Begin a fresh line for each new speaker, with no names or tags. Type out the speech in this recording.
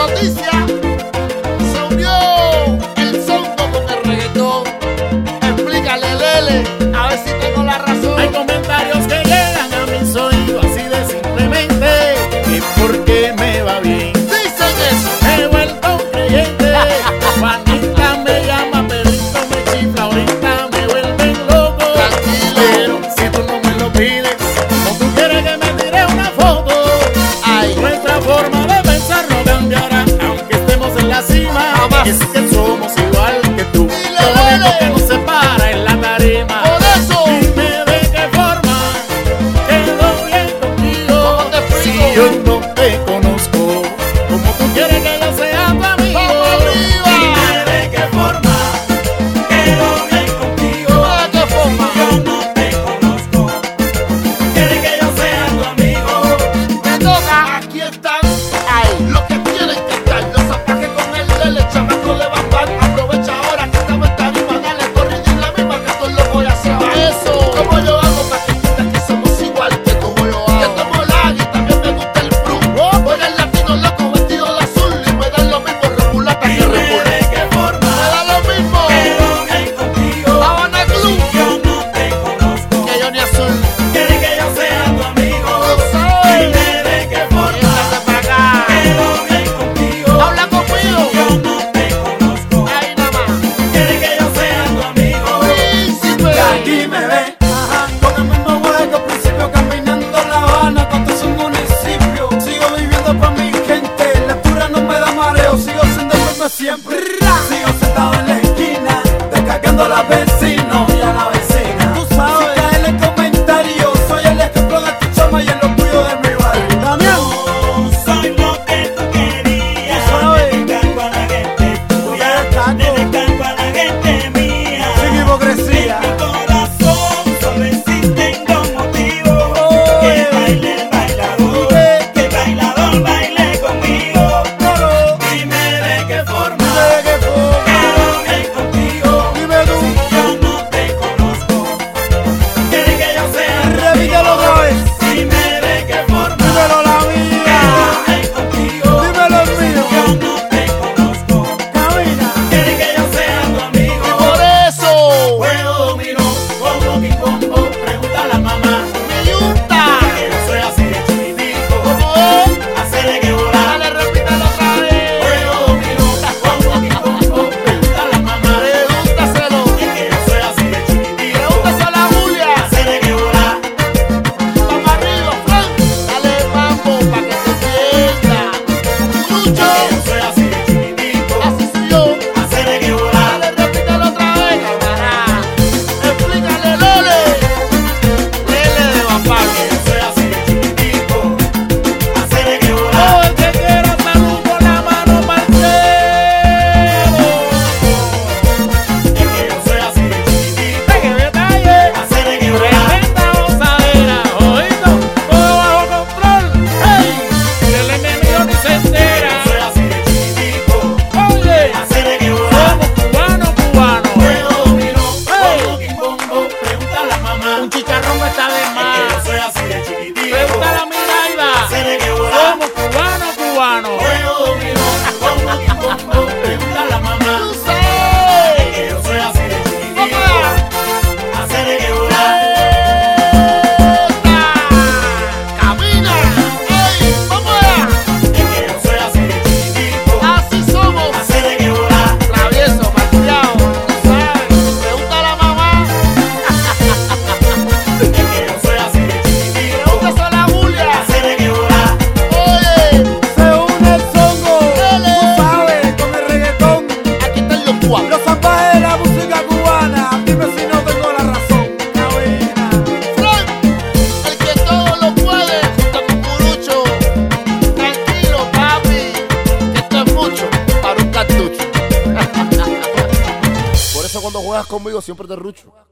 noticia, se unió el songo con el reggaetón. Explícale, Lele, a ver si tengo la razón.
Hay comentarios que llegan a mis oídos así de simplemente, y porque me va bien.
Dicen eso.
Me he vuelto un creyente. Juanita me llama, Pedrito me chifla, ahorita me vuelven loco.
Tranquilo.
Pero si tú no me lo pides, o tú quieres que me tire una foto,
Ay,
nuestra forma de pensar no cambiará, aunque estemos en la cima.
Jamás.
Es que somos igual que tú.
Dile,
Lo único
Lele.
que nos separa es la tarima.
por eso.
Dime de qué forma quedo bien contigo.
¿Cómo te explico?
Si yo no te conozco, como tú quieres que yo sea tu amigo.
¡Vamos arriba!
Dime de qué forma quedo bien contigo.
¿De qué forma?
Yo no te conozco, quieres que yo sea tu amigo.
Me toca, aquí están. Ay, lo que tienen que estar. Los ataques con el Lele, chamaco le van pan. Aprovecha ahora que estamos en tarima. Dale, corre y di la misma que esto lo voy a hacer. Eso, como yo hago para que entiendas que somos igual que como lo hago. Que tomo la y también me gusta el fruit. Voy al latino loco vestido de azul y me dan lo mismo repulata que
Dime
repulata.
de qué forma
Me da lo mismo.
quedo bien contigo.
Habana Club,
Yo no te conozco,
que Johnny Azul.
quieres que yo sea tu amigo.
Tú sabes.
Dime de qué forma
Échate pa' acá.
quedo bien contigo.
Habla conmigo.
Yo no te conozco,
Ahí nada más.
quieres que yo sea tu amigo.
Príncipe.
Y aquí me ve, con el mismo hueco, principio caminando La Habana, tanto es un municipio. Sigo viviendo pa' mi gente, la altura no me da mareo, sigo siendo el mismo siempre. Sigo sentado en la esquina, descargando a los vecinos y a la vecina. Tú sabes, si caen en comentarios, soy el ejemplo de tu chama y el orgullo de mi barrio. Damián, soy lo que tú querías. Tú sabes, le descargo a la gente tuya, le descargo a la gente mía. Sin hipocresía. En mi corazón solo existen dos motivos: que baile el bailador, que el bailador baile conmigo. Dime de qué forma quedo bien contigo. Yo no te conozco, quieres que yo sea tu
Repítelo
amigo.
otra vez.
Dime de qué forma
Dímelo la mía.
quedo bien contigo.
Dímelo el mío.
Yo no te conozco,
Camina.
quieres que yo sea tu amigo.
Por eso,
Juego dominó con Rocky Pombo, pregunta a la mamá.
me gusta.
Que yo soy así de chiquitico,
¿Cómo es?
hacer de que volar.
Dale, repítalo otra vez.
Juego dominó con Rocky Pombo, pregunta a la mamá.
Pregúntaselo.
Que yo soy así de chiquitico,
Pregúntaselo a la Julia.
hacer de que volar.
Vamos arriba, Frank. Dale mambo pa' que te entienda. Lucho,
Que yo soy así de chiquitico,
así soy yo.
hacer de que volar.
Dale, repítalo otra vez, camarada. Explícale, Lele. Lele de papá.
Que yo soy así de chiquitico, hacer de que volar.
Oh, el que quiera salud con la mano pa'l cielo.
Que yo soy así de chiquitico,
Que detalle.
hacer de que volar.
Tremenda gozadera, oído, todo bajo control. ¡Ey! Y el enemigo ni se
Que
entera.
yo soy así de chiquitico,
Oye,
hacer de que volar.
somos cubanos.
Juego dominó con Rocky Pombo, pregunta a la mamá.
Un chicharrón no está de
Que yo
más.
soy así de chiquitico,
Pregunta a la Miraida.
hacer de que volar.
Somos cubanos.
Juego dominó con Rocky Pombo, pregunta a la mamá.
Tú sabes.
Que yo soy así de chiquitico,
Vamos
hacer de que volar.
Camina. ¡Ey! ¡Vamos allá!
Que yo soy así de chiquitico,
Así somos.
hacer de que volar.
Travieso, malcriado, tú sabes. Pregunta a la mamá.
Que yo soy así de chiquitico,
Pregúntaselo a la Julia.
hacer de que volar.
Oye,
Se une el songo.
Dale.
Tú sabes, con el reggaetón.
aquí están los cuatro.
Los zapatos de la música cubana. Dime si no tengo la razón. Camina.
Frank, el que todo lo puede, junto con Curucho. Tranquilo, papi, que esto es mucho para un cartucho.
Por eso cuando juegas conmigo siempre te rucho.